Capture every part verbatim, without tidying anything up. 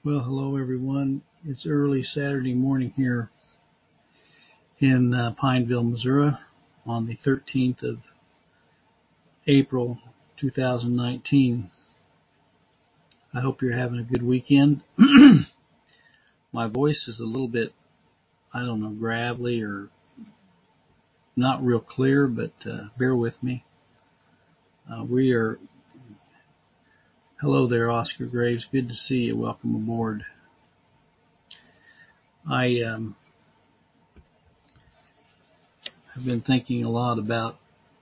Well, hello everyone. It's early Saturday morning here in uh, Pineville, Missouri on the thirteenth of April two thousand nineteen. I hope you're having a good weekend. My voice is a little bit, I don't know, gravelly or not real clear, but uh, bear with me. Uh, we are, hello there, Oscar Graves. Good to see you. Welcome aboard. I um, have been thinking a lot about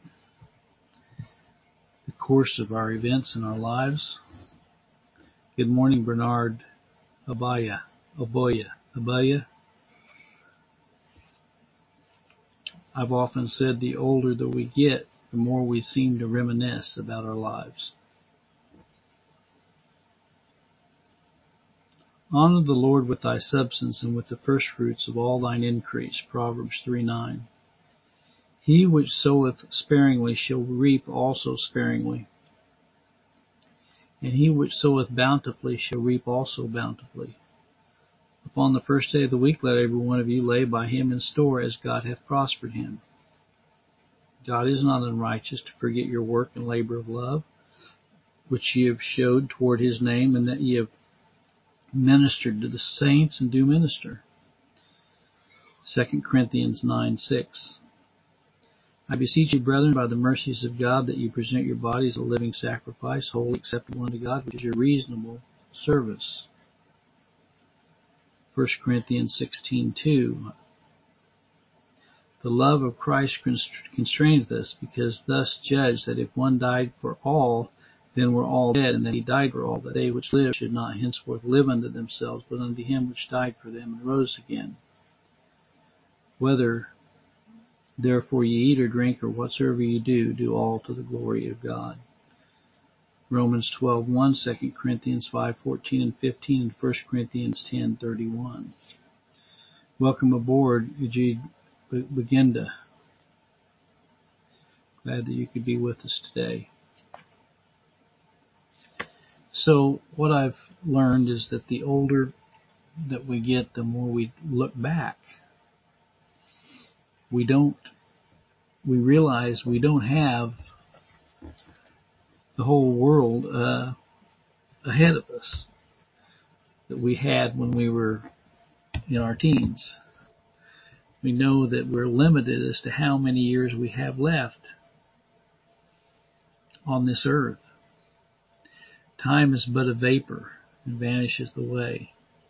the course of our events in our lives. Good morning, Bernard Abaya, Aboya, Abaya. I've often said the older that we get, the more we seem to reminisce about our lives. Honor the Lord with thy substance and with the firstfruits of all thine increase. Proverbs three nine. He which soweth sparingly shall reap also sparingly, and he which soweth bountifully shall reap also bountifully. Upon the first day of the week let every one of you lay by him in store as God hath prospered him. God is not unrighteous to forget your work and labor of love, which ye have showed toward his name, and that ye have ministered to the saints and do minister. Second Corinthians nine six. I beseech you, brethren, by the mercies of God, that you present your bodies a living sacrifice, wholly acceptable unto God, which is your reasonable service. First Corinthians sixteen two. The love of Christ constraineth us, because thus judged that if one died for all, then were all dead, and that he died for all, that they which live should not henceforth live unto themselves, but unto him which died for them and rose again. Whether therefore ye eat or drink, or whatsoever ye do, do all to the glory of God. Romans twelve one, Second Corinthians five fourteen and fifteen, and First Corinthians ten thirty-one. Welcome aboard, Ujid Bagenda. Glad that you could be with us today. So what I've learned is that the older that we get, the more we look back. We don't, we realize we don't have the whole world uh, ahead of us that we had when we were in our teens. We know that we're limited as to how many years we have left on this earth. Time is but a vapor and vanishes away.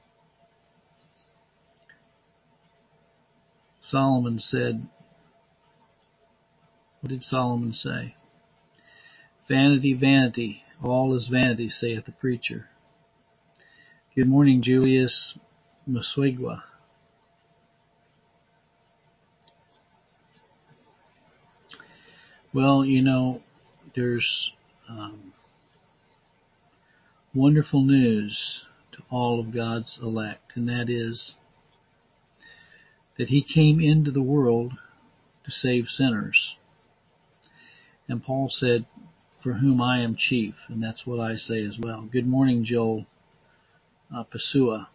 Solomon said, what did Solomon say? Vanity, vanity, all is vanity, saith the preacher. Good morning, Julius Maswigwa. Well, you know, there's um, wonderful news to all of God's elect, and that is that he came into the world to save sinners. And Paul said, for whom I am chief, and that's what I say as well. Good morning, Joel uh, Pesua.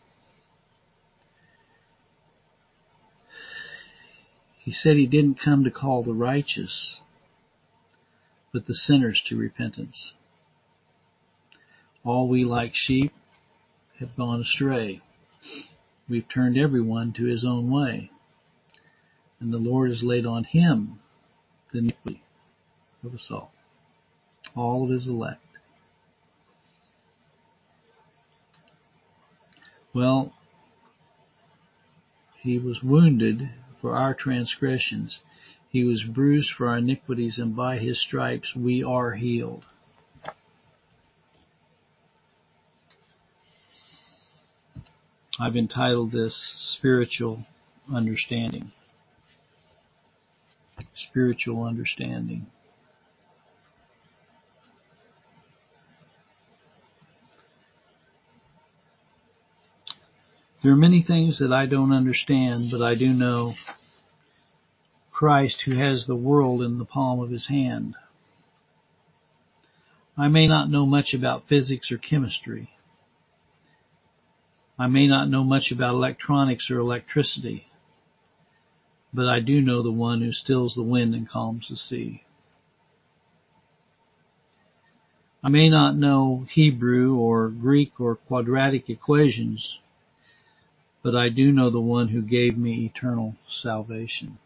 He said he didn't come to call the righteous, but the sinners to repentance. All we like sheep have gone astray. We've turned everyone to his own way, and the Lord has laid on him the iniquity of us all, all of his elect. Well, he was wounded for our transgressions. He was bruised for our iniquities, and by his stripes we are healed. I've entitled this Spiritual Understanding. Spiritual Understanding. There are many things that I don't understand, but I do know Christ, who has the world in the palm of his hand. I may not know much about physics or chemistry, I may not know much about electronics or electricity, but I do know the one who stills the wind and calms the sea. I may not know Hebrew or Greek or quadratic equations, but I do know the one who gave me eternal salvation.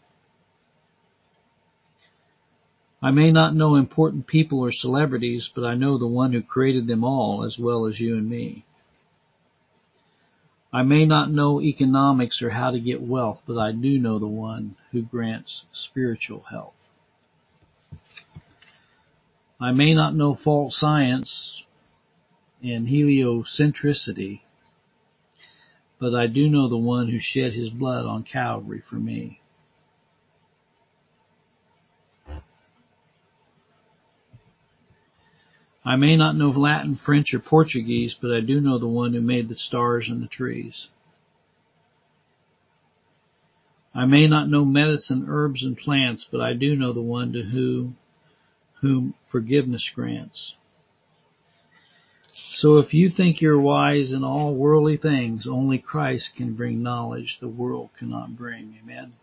I may not know important people or celebrities, but I know the one who created them all as well as you and me. I may not know economics or how to get wealth, but I do know the one who grants spiritual health. I may not know false science and heliocentricity, but I do know the one who shed his blood on Calvary for me. I may not know Latin, French, or Portuguese, but I do know the one who made the stars and the trees. I may not know medicine, herbs, and plants, but I do know the one to whom, whom forgiveness grants. So if you think you're wise in all worldly things, only Christ can bring knowledge the world cannot bring. Amen.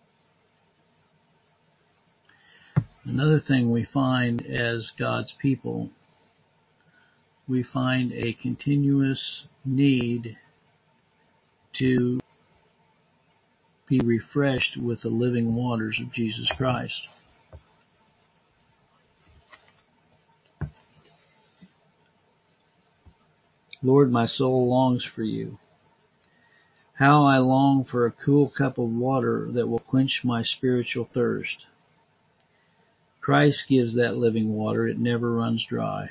Another thing we find as God's people, we find a continuous need to be refreshed with the living waters of Jesus Christ. Lord, my soul longs for you. How I long for a cool cup of water that will quench my spiritual thirst. Christ gives that living water. It never runs dry.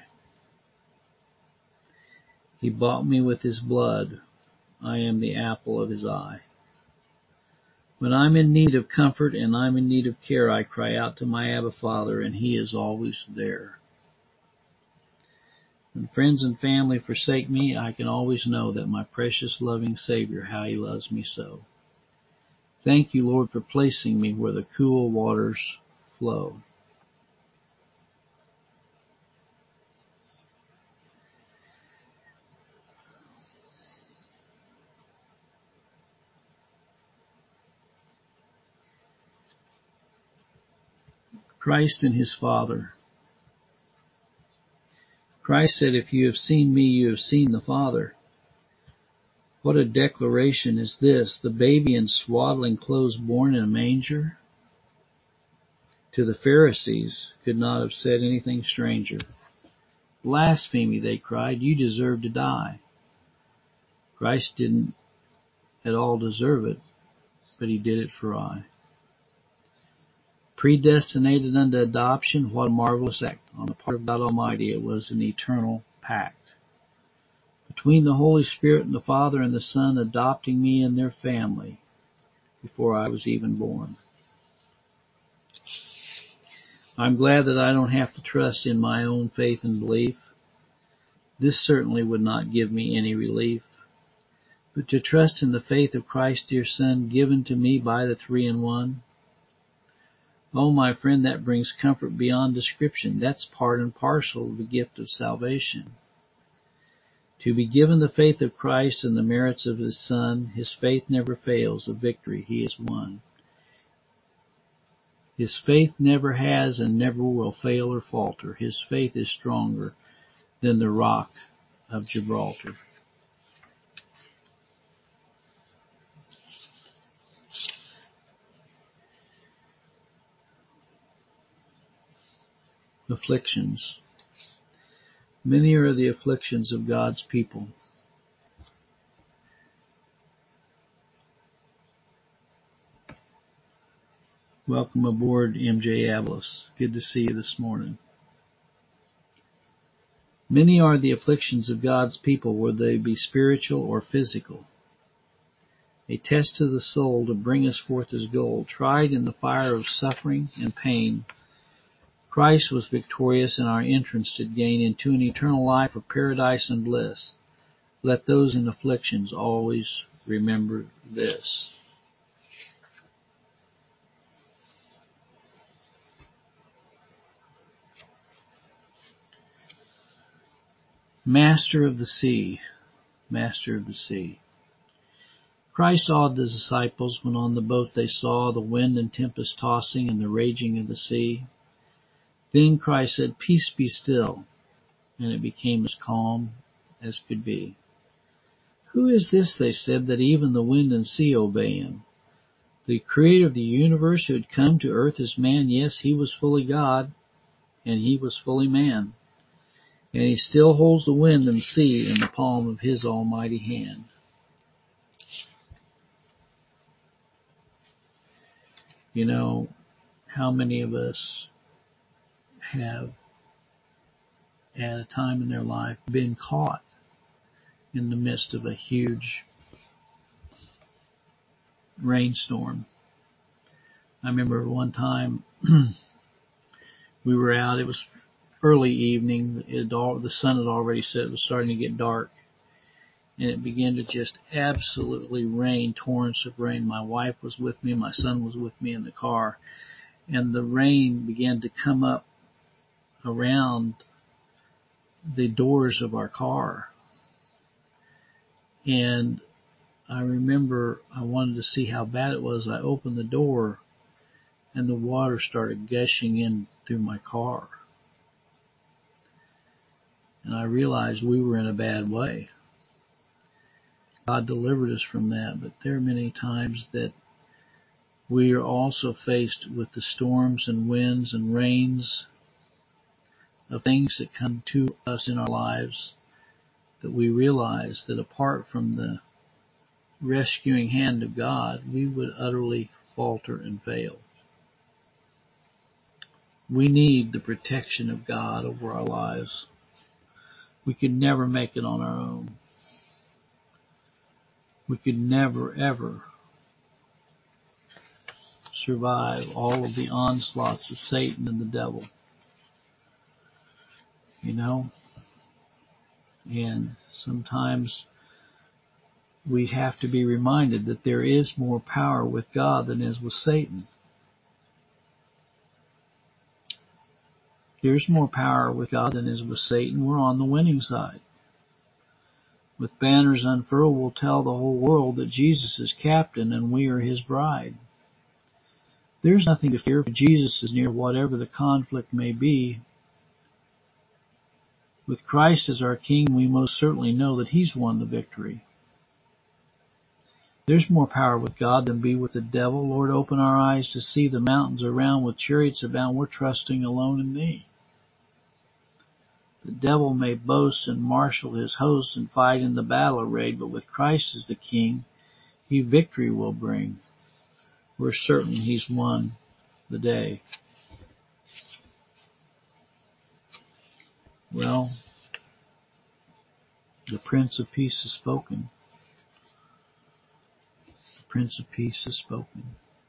He bought me with his blood. I am the apple of his eye. When I'm in need of comfort and I'm in need of care, I cry out to my Abba Father, and he is always there. When friends and family forsake me, I can always know that my precious loving Savior, how he loves me so. Thank you, Lord, for placing me where the cool waters flow. Christ and his Father. Christ said, if you have seen me, you have seen the Father. What a declaration is this, the baby in swaddling clothes born in a manger? To the Pharisees could not have said anything stranger. Blasphemy, they cried, you deserve to die. Christ didn't at all deserve it, but he did it for I. Predestinated unto adoption, what a marvelous act on the part of God Almighty. It was an eternal pact between the Holy Spirit and the Father and the Son, adopting me in their family before I was even born. I'm glad that I don't have to trust in my own faith and belief. This certainly would not give me any relief, but to trust in the faith of Christ's dear Son, given to me by the Three in One. Oh, my friend, that brings comfort beyond description. That's part and parcel of the gift of salvation. To be given the faith of Christ and the merits of his Son, his faith never fails, the victory he has won. His faith never has and never will fail or falter. His faith is stronger than the rock of Gibraltar. Afflictions. Many are the afflictions of God's people. Welcome aboard, M J Avalos. Good to see you this morning. Many are the afflictions of God's people, whether they be spiritual or physical. A test to the soul to bring us forth as gold. Tried in the fire of suffering and pain, Christ was victorious, and our entrance did gain into an eternal life of paradise and bliss. Let those in afflictions always remember this. Master of the sea, Master of the sea. Christ awed the disciples when on the boat they saw the wind and tempest tossing and the raging of the sea. Then Christ said, "Peace, be still," and it became as calm as could be. "Who is this," they said, "that even the wind and sea obey him?" The Creator of the universe, who had come to earth as man. Yes, he was fully God, and he was fully man. And he still holds the wind and sea in the palm of his almighty hand. You know, how many of us have, at a time in their life, been caught in the midst of a huge rainstorm? I remember one time we were out, it was early evening, it all, the sun had already set, it was starting to get dark, and it began to just absolutely rain, torrents of rain. My wife was with me, my son was with me in the car, and the rain began to come up around the doors of our car. And I remember I wanted to see how bad it was. I opened the door and the water started gushing in through my car. And I realized we were in a bad way. God delivered us from that, but there are many times that we are also faced with the storms and winds and rains of things that come to us in our lives, that we realize that apart from the rescuing hand of God, we would utterly falter and fail. We need the protection of God over our lives. We could never make it on our own. We could never, ever survive all of the onslaughts of Satan and the devil. You know? And sometimes we have to be reminded that there is more power with God than is with Satan. There's more power with God than is with Satan. We're on the winning side. With banners unfurled, we'll tell the whole world that Jesus is captain and we are his bride. There's nothing to fear if Jesus is near, whatever the conflict may be. With Christ as our King, we most certainly know that he's won the victory. There's more power with God than be with the devil. Lord, open our eyes to see the mountains around with chariots about. We're trusting alone in thee. The devil may boast and marshal his host and fight in the battle arrayed, but with Christ as the King, he victory will bring. We're certain he's won the day. Well, the Prince of Peace has spoken. The Prince of Peace has spoken.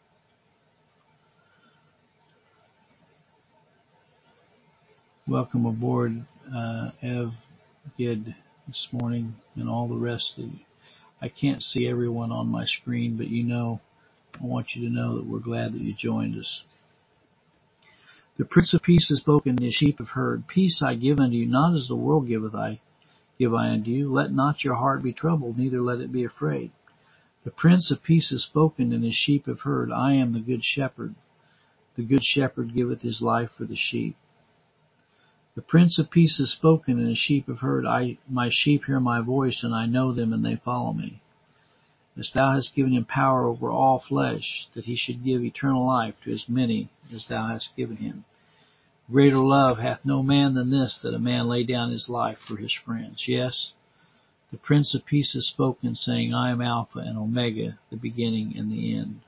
Welcome aboard, uh, Ev, Gid, this morning, and all the rest of you. I can't see everyone on my screen, but you know, I want you to know that we're glad that you joined us. The Prince of Peace has spoken, and his sheep have heard. Peace I give unto you, not as the world giveth I, give I unto you. Let not your heart be troubled, neither let it be afraid. The Prince of Peace has spoken, and his sheep have heard. I am the good shepherd. The good shepherd giveth his life for the sheep. The Prince of Peace has spoken, and his sheep have heard. I, my sheep hear my voice, and I know them, and they follow me. As thou hast given him power over all flesh, that he should give eternal life to as many as thou hast given him. Greater love hath no man than this, that a man lay down his life for his friends. Yes, the Prince of Peace has spoken, saying, I am Alpha and Omega, the beginning and the end.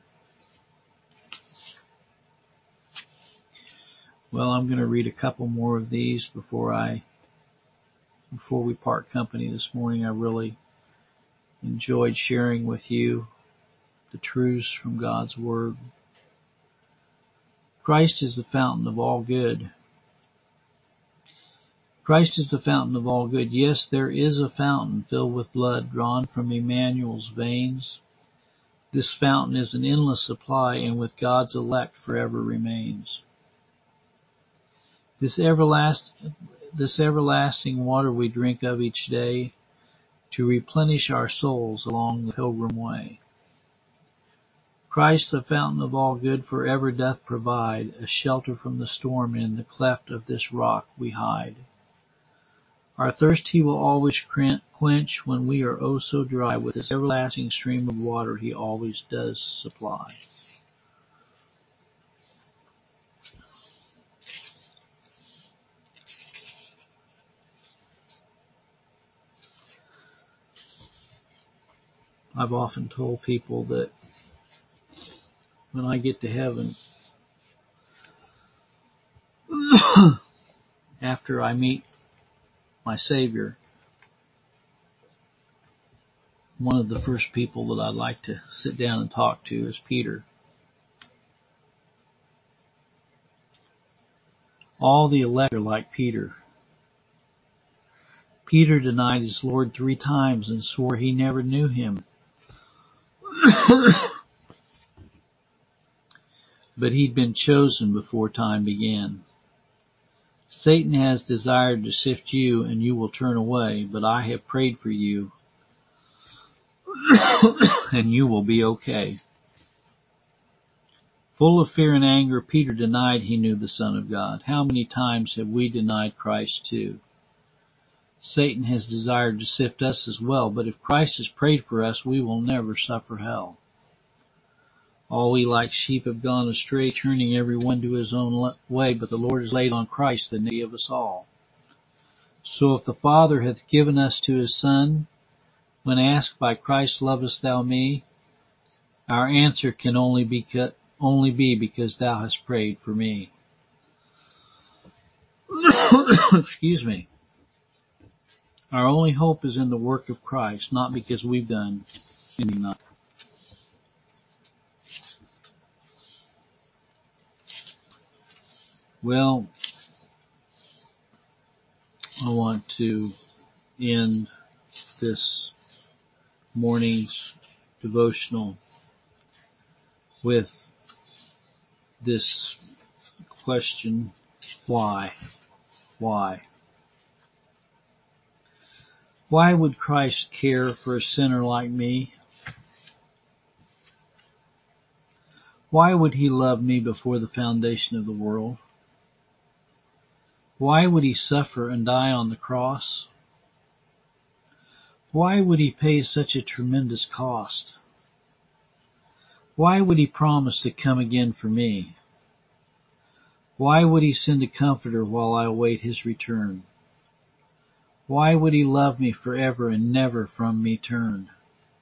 Well, I'm going to read a couple more of these before I, before we part company this morning. I really enjoyed sharing with you the truths from God's Word. Christ is the fountain of all good. Christ is the fountain of all good. Yes, there is a fountain filled with blood drawn from Emmanuel's veins. This fountain is an endless supply, and with God's elect forever remains. This everlast, this everlasting water we drink of each day to replenish our souls along the pilgrim way. Christ, the fountain of all good, forever doth provide a shelter from the storm, and in the cleft of this rock we hide. Our thirst he will always quench when we are oh so dry. With his everlasting stream of water he always does supply. I've often told people that when I get to heaven, after I meet my Savior, one of the first people that I'd like to sit down and talk to is Peter. All the elect are like Peter. Peter denied his Lord three times and swore he never knew him. But he'd been chosen before time began. Satan has desired to sift you, and you will turn away, but I have prayed for you, and you will be okay. Full of fear and anger, Peter denied he knew the Son of God. How many times have we denied Christ too? Satan has desired to sift us as well, but if Christ has prayed for us, we will never suffer hell. All we like sheep have gone astray, turning every one to his own way, but the Lord has laid on Christ the iniquity of us all. So if the Father hath given us to his Son, when asked by Christ, lovest thou me? Our answer can only be, only be because thou hast prayed for me. Excuse me. Our only hope is in the work of Christ, not because we've done anything. Well, I want to end this morning's devotional with this question: why? Why? Why would Christ care for a sinner like me? Why would he love me before the foundation of the world? Why would he suffer and die on the cross? Why would he pay such a tremendous cost? Why would he promise to come again for me? Why would he send a comforter while I await his return? Why would he love me forever and never from me turn?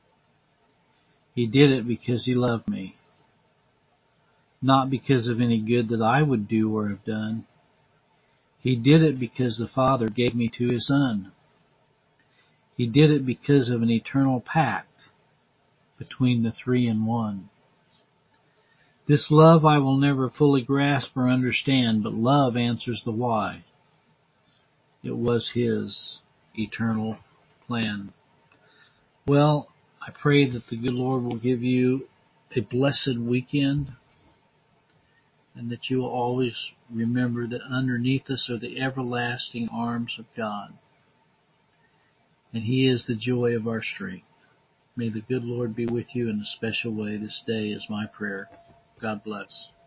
He did it because he loved me, not because of any good that I would do or have done. He did it because the Father gave me to his Son. He did it because of an eternal pact between the three in one. This love I will never fully grasp or understand, but love answers the why. It was his eternal plan. Well, I pray that the good Lord will give you a blessed weekend, and that you will always remember that underneath us are the everlasting arms of God, and he is the joy of our strength. May the good Lord be with you in a special way this day is my prayer. God bless.